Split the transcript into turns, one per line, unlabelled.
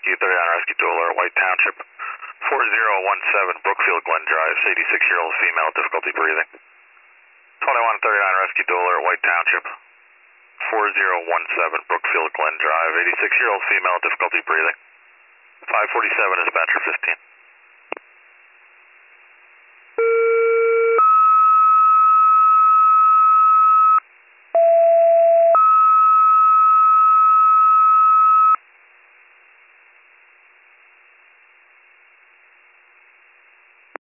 Rescue 39 Rescue to alert White Township. 4017 Brookfield Glen Drive, 86-year-old female, difficulty breathing. 2139 Rescue to alert White Township. 4017 Brookfield Glen Drive, 86-year-old female, difficulty breathing. 547 dispatcher 15.